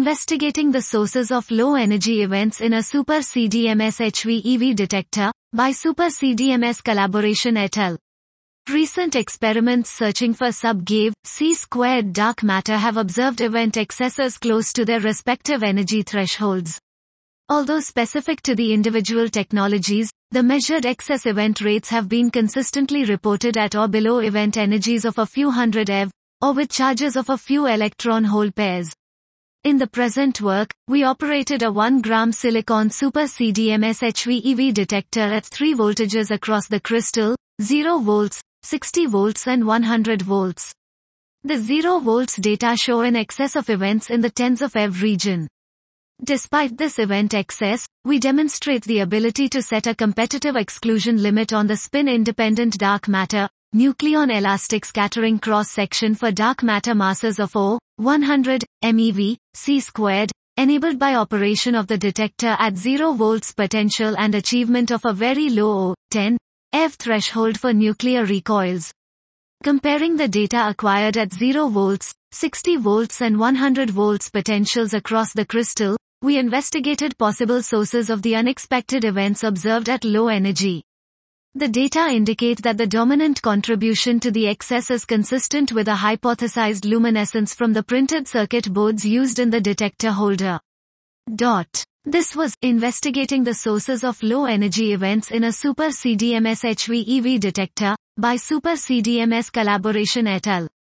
Investigating the sources of low-energy events in a Super CDMS HVEV detector, by Super CDMS Collaboration et al. Recent experiments searching for sub-GeV, C-squared dark matter have observed event excesses close to their respective energy thresholds. Although specific to the individual technologies, the measured excess event rates have been consistently reported at or below event energies of a few hundred eV, or with charges of a few electron-hole pairs. In the present work, we operated a 1 gram silicon Super CDMS HVEV detector at 3 voltages across the crystal, 0 volts, 60 volts and 100 volts. The 0 volts data show an excess of events in the tens of eV region. Despite this event excess, we demonstrate the ability to set a competitive exclusion limit on the spin-independent dark matter, nucleon elastic scattering cross-section for dark matter masses of 100 MeV, C-squared, enabled by operation of the detector at 0 volts potential and achievement of a very low 10 eV threshold for nuclear recoils. Comparing the data acquired at 0 volts, 60 volts and 100 volts potentials across the crystal, we investigated possible sources of the unexpected events observed at low energy. The data indicate that the dominant contribution to the excess is consistent with a hypothesized luminescence from the printed circuit boards used in the detector holder. This was investigating the sources of low-energy events in a Super CDMS HVEV detector, by Super CDMS Collaboration et al.